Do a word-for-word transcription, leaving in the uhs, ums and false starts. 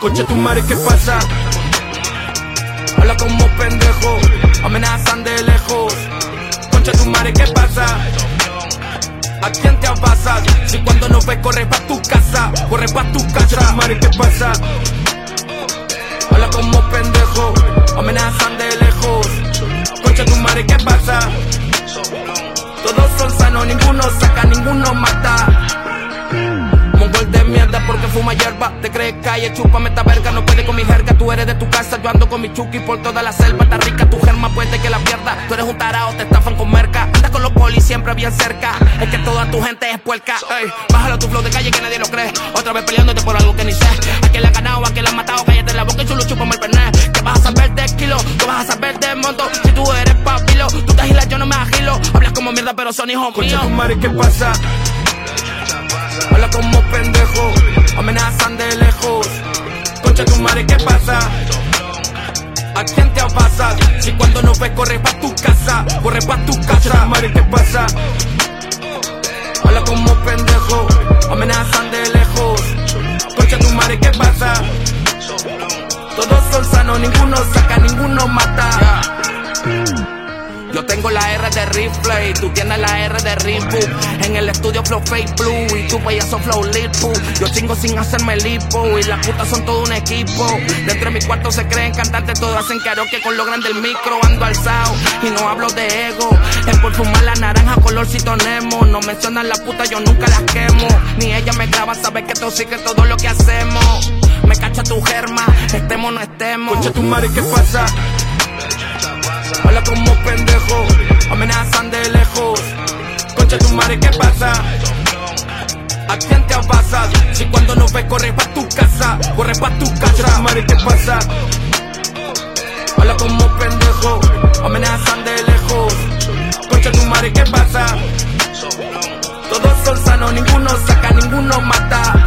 Concha tu madre, ¿qué pasa? Habla como pendejo, amenazan de lejos. Concha tu madre, ¿qué pasa? ¿A quién te abasas? Si cuando nos ves corre pa' tu casa, corre pa' tu casa. Concha tu madre, ¿qué pasa? Habla como pendejo, amenazan de lejos. Concha tu madre, ¿qué pasa? Todos son sanos, ninguno saca, ninguno mata. Mongol de mierda porque fuma hierba. Te crees calle, chúpame esta verga. No puede con mi jerga, tú eres de tu casa. Yo ando con mi chuki por toda la selva. Está rica tu germa, puede que la pierda. Tú eres un tarao, te estafan con merca. Andas con los polis siempre bien cerca. Es que toda tu gente es puerca. Ey, bájalo tu flow de calle que nadie lo cree. Otra vez peleándote por algo que ni sé. A quien le ha ganado, a quien le ha matado. Cállate la boca y chulo chúpame el perné. Que vas a saber de kilo, que vas a saber de monto. Si tú eres papilo, tú te agilas, yo no me agilo. Hablas como mierda pero son hijos míos. Concha tu madre, ¿qué pasa? Habla como pendejo, amenazan de lejos. Concha tu madre, ¿qué pasa? ¿A quién te abasas? Si cuando nos ves corre pa' tu casa, corre pa' tu casa. Concha tu madre, ¿qué pasa? Habla como pendejo, amenazan de lejos. Concha tu madre, ¿qué pasa? Todos son sanos, ninguno saca, ninguno mata. Yo tengo la R de rifle y tú tienes la R de reboot. En el estudio flow fake blue y tu payaso flow lipo. Yo chingo sin hacerme lipo y las putas son todo un equipo. Dentro de mi cuarto se creen cantantes, todos hacen karaoke con lo grande del micro. Ando alzado y no hablo de ego. Es por fumar la naranja colorcito Nemo. No mencionan la puta, yo nunca las quemo. Ni ella me graba, sabe que sigue todo lo que hacemos. Me cacha tu germa, estemos o no estemos. Concha tu madre, ¿qué pasa? Habla como pendejo, amenazan de lejos. Concha tu madre, ¿qué pasa? ¿A quién te abasas? Si cuando nos ves corre pa' tu casa, corre pa' tu casa. Concha tu madre, ¿qué pasa? Habla como pendejo, amenazan de lejos. Concha tu madre, ¿qué pasa? Todos son sanos, ninguno saca, ninguno mata.